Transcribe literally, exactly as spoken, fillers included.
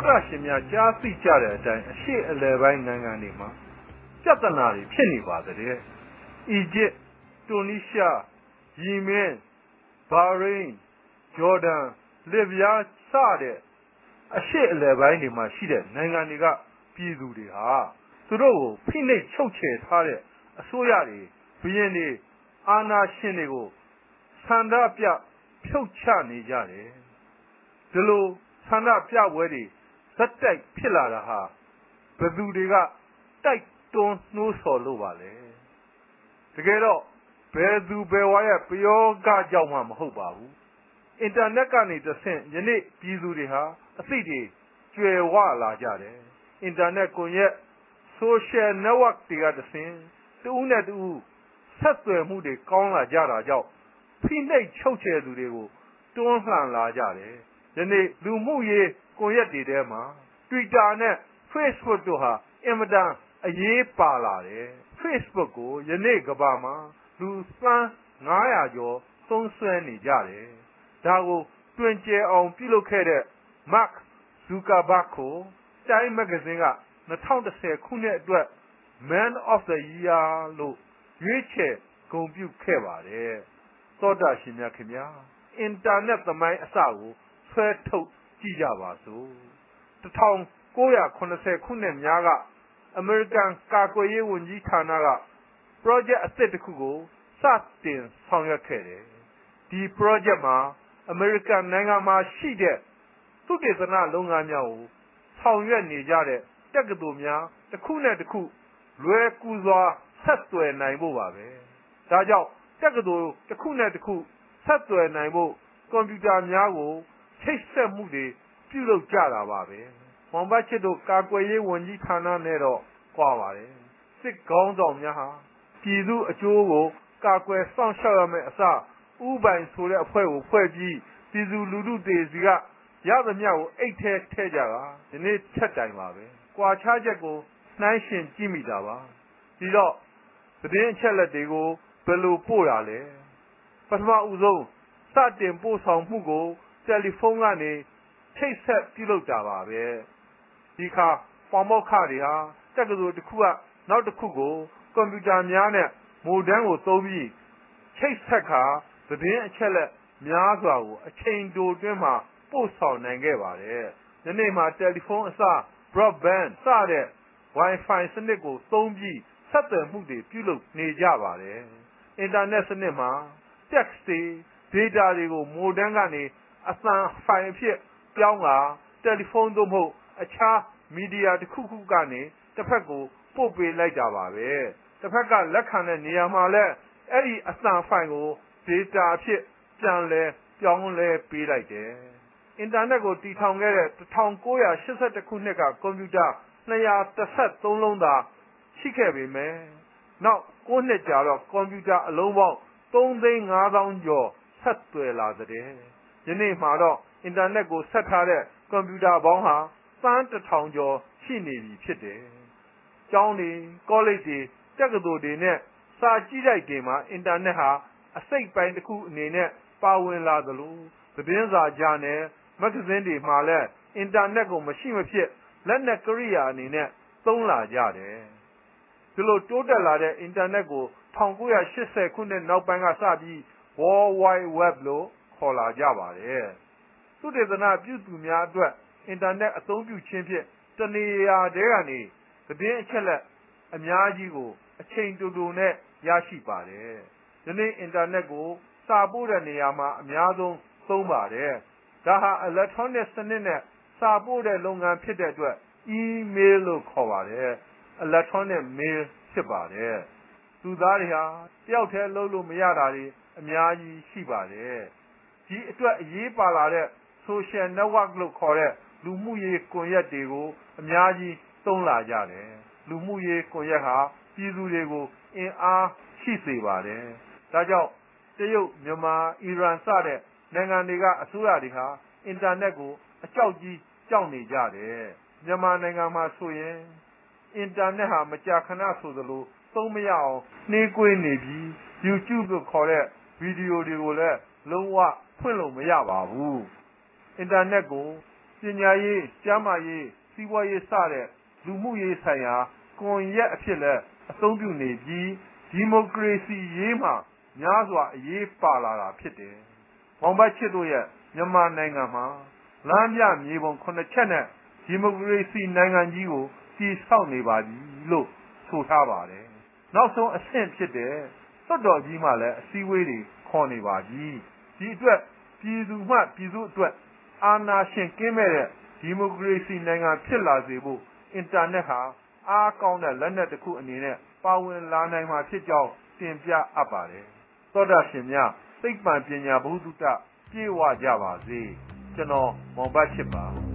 တာရှင်များကြားသိကြတဲ့အတိုင်းအရှိအလယ်ပိုင်းနိုင်ငံတွေမှာပြဿနာတွေဖြစ်နေပါသေးတယ်အီဂျစ်တူနီးရှားယီမင်ဘာရိန်းဂျော်ဒန်လစ်ဗျားစတဲ့အရှိအလယ်ပိုင်းတွေမှာရှိတဲ့နိုင်ငံတွေကပြည်သူတွေဟာသူတို့ကိုဖိနှိပ်ချုပ်ချယ်ထားတဲ့အစိုးရတွေဘုရင်တွေအာဏာရှင်တွေကိုဆန္ဒပြဖြုတ်ချနေကြတယ်ဒီလိုဆန္ဒပြပွဲတွေဇက်တိုက်ဖြစ်လာတာဟာဘယ်သူတွေကတိုက်တွန်းနှိုးဆော်လို့ပါလဲတကယ်တော့ဘယ်သူဘယ်ဝါရဲ့ပယောဂကြောင့်မှမဟုတ်ပါဘူးအင်တာနက်ကနေတဆင့်ယနေ့ပြည်သူတွေဟာအသိတွေကျွယ်ဝလာကြတယ်အင်တာနက်ကွန်ရက် social network တွေကတဆင့်တဦးနဲ့တဦးဆက်သွယ်မှုတွေကောင်းလာကြတာကြောင့်ဖိနှိပ်ချုပ်ချယ်သူတွေကိုတွန်းလှန်လာကြတယ်ယနေ့လူမှုရေးကွန်ရက်တွေထဲမှာ Twitter နဲ့ Facebook တို့ဟာအင်မတန်အရေးပါလာတယ် Facebook ကိုယနေ့ကမ္ဘာမှာလူသန်းငါးရာကျော်သုံးစွဲနေကြတယ်ဒါကိုတွင်ကျယ်အောင်ပြုလုပ်ခဲ့တဲ့ Mark Zuckerberg ကို Time Magazine က၂၀၁၀ခုနှစ်အတွက် Man of the Year လို့ရွေးချယ်ဂုဏ်ပြုခဲ့ပါတယ်သောတာရှင်များခင်ဗျာအင်တာနက်သမိုင်းအစကိုဆွဲထုတ်ကြည့်ကြပါစို့၁၉၇၀ခုနှစ်များကအမေရိကန်ကာကွယ်ရေးဝန်ကြီးဌာနက project အသစ်တစ်ခုကိုစတင်ဆောင်ရွက်ခဲ့တယ်ဒီ project မှာအမေရိကန်နိုင်ငံမှာရှိတဲ့သုတေသနလုပ်ငန်းများကိုဆောင်ရွက်နေကြတဲ့တက္ကသိုလ်များတစ်ခုနဲ့တစ်ခုလွယ်ကူစွာဆက်သွယ်နိုင်ဖို့ပါပဲဒါကြောင့်တက္ကသိုလ်တစ်ခုနဲ့တစ်ခုဆက်သွယ်နိုင်ဖို့ကွန်ပျူတာများကိုချိတ်ဆက်မှုတွေပြုလုပ်ကြတာပါပဲမောင်ဘတ်ချစ်တို့ကာကွယ်ရေးဝန်ကြီးဌာနနဲ့တော့ကွာပါတယ်စစ်ကောင်းဆောင်များဟာပြည်သူအကျိုးကိုကာကွယ်စောင့်ရှောက်ရမယ့်အစားဥပိုင်ဆိုတဲ့အဖွဲ့ကိုဖွဲ့ပြီးပြည်သူလူထုတွေစီကရသမျှကိုအိတ်ထဲထည့်ကြတာဒီနေ့ချက်တိုင်ပါပဲကွာခြားချက်ကိုနှိုင်းရှင်ကြည့်မိတာပါဒီတော့သတင်းအချက်လက်တွေကိုဘယ်လိုပို့တာလဲပထမဦးဆုံးစတင်ပို့ဆောင်မှုကိုတယ်လီဖုန်းကနေချိတ်ဆက်ပြုလုပ်တာပါပဲဒီခါပေါမောက်ခတွေဟာတက္ကသိုလ်တစ်ခုကနောက်တစ်ခုကိုကွန်ပျူတာများနဲ့မိုဒမ်ကိုသုံးပြီးချိတ်ဆက်ခါသတင်းအချက်လက်များစွာကိုအချိန်တိုတွင်းမှာပို့ဆောင်နိုင်ခဲ့ပါတယ်ဒီနေ့မှာတယ်လီဖုန်းအစား broadband စတဲ့ Wi-Fi စနစ်ကိုသုံးပြီးဆက်သွယ်မှုတွေပြုလုပ်နေကြပါတယ်အင်တာနက်စနစ်မှာ text တွေ data တွေကိုမိုဒမ်ကနေအသံဖိုင်အဖြစ်ပြောင်းလာတယ်လီဖုန်းသို့မဟုတ်အခြားမီဒီယာတစ်ခုခုကနေတစ်ဖက်ကိုပို့ပေးလိုက်တာပါပဲတစ်ဖက်ကလက်ခံတဲ့နေရာမှာလဲအဲ့ဒီအသံဖိုင်ကို data အဖြစ်ပြန်လဲပြောင်းလဲပေးလိုက်တယ်အင်တာနက်ကိုတည်ထောင်ခဲ့တဲ့၁၉၈၁ခုနှစ်ကကွန်ပျူတာ၂၁၃လုံးသာရှိခဲ့ပေမယ့်နောက်၉နှစ်ကြာတော့ကွန်ပျူတာအလုံးပေါင်း၃သိန်း၅သောင်းကျော်ဆက်သွယ်လာတဲ့ယနေ့မှာတော့အင်တာနက်ကိုဆက်ထားတဲ့ကွန်ပျူတာပေါင်းဟာသန်းတစ်ထောင်ကျော်ရှိနေပြီဖြစ်တယ်ကျောင်းတွေကောလိပ်တွေတက္ကသိုလ်တွေနဲ့စာကြည့်တိုက်တွေမှာအင်တာနက်ဟာအစိတ်ပိုင်းတစ်ခုအနေနဲ့ပါဝင်လာသလိုသတင်းစာဂျာနယ်မဂ္ဂဇင်းတွေမှာလည်းအင်တာနက်ကိုမရှိမဖြစ်လက်နက်ကိရိယာအနေနဲ့သုံးလာကြတယ်ဒီလိုတိုးတက်လာတဲ့အင်တာနက်ကို၁၉၈၀ခုနှစ်နောက်ပိုင်းကစပြီး World Wide Web လို့ခေါ်လာကြပါတယ်သုတေသနပြုသူများအတွက်အင်တာနက်အသုံးပြုခြင်းဖြင့်တနေရာတည်းကနေသတင်းအချက်လက်အများကြီးကိုအချိန်တူတူနဲ့ရရှိပါတယ်ဒီနေ့အင်တာနက်ကိုစာပို့တဲ့နေရာမှာအများဆုံးသုံးပါတယ်ဒါဟာ electronic စနစ်နဲ့စာပို့တဲ့လုပ်ငန်းဖြစ်တဲ့အတွက် email လို့ခေါ်ပါတယ် electronic mail ဖြစ်ပါတယ်သူသားတွေဟာတယောက်တည်းလုပ်လို့မရတာတွေအများကြီးရှိပါတယ်ဒီအတွက်အရေးပါလာတဲ့ social network လို့ခေါ်တဲ့လူမှုရေးကွန်ရက်တွေကိုအများကြီးသုံးလာကြတယ်လူမှုရေးကွန်ရက်ဟာပြည်သူတွေကိုအင်အားရှိစေပါတယ်ဒါကြောင့်တရုတ်မြန်မာအီရန်စတဲ့နိုင်ငံတွေကအစိုးရတွေဟာအင်တာနက်ကိုအကြောက်ကြီးကြောက်နေကြတယ်မြန်မာနိုင်ငံမှာဆိုရင်အင်တာနက်ဟာမကြာခဏဆိုသလိုသုံးမရအောင်နှေးကွေးနေပြီး YouTube လို့ခေါ်တဲ့ဗီဒီယိုတွေကိုလည်းလုံးဝဖွင့်လို့မရပါဘူးအင်တာနက်ကိုပညာရေးကျန်းမာရေးစီးပွားရေးစတဲ့လူမှုရေးဆိုင်ရာကွန်ရက်အဖြစ်လည်းအသုံးပြုနေပြီးဒီမိုကရေစီရေးမှာများစွာအရေးပါလာတာဖြစ်တယ်။မောင်ဘတ်ချစ်တို့ရဲ့မြန်မာနိုင်ငံမှာလမ်းပြမြေပုံခုနှစ်ချက်နဲ့ဒီမိုကရေစီနိုင်ငံကြီးကိုတည်ဆောက်နေပါပြီလို့ဆိုထားပါတယ်။နောက်ဆုံးအဆင့်ဖြစ်တဲ့လွှတ်တော်ကြီးမှလည်းအစည်းအဝေးတွေခေါ်နေပါပြီ။ဒီအတွက်ပြည်သူမှပြည်သူအတွက်အာဏာရှင်ကင်းမဲ့တဲ့ဒီမိုကရေစီနိုင်ငံဖြစ်လာစေဖို့အင်တာနက်ဟာအားကောင်းတဲ့လက်နက်တစ်ခုအနေနဲ့ပါဝင်လာနိုင်မှာဖြစ်ကြောင်းတင်ပြအပ်ပါတယ်။သောတာရှင်များသိပ္ပံပညာဘုဒ္ဓတပြေဝကြပါစေ။ကျွန်တော်မောင်ဘတ်ချစ်ပါ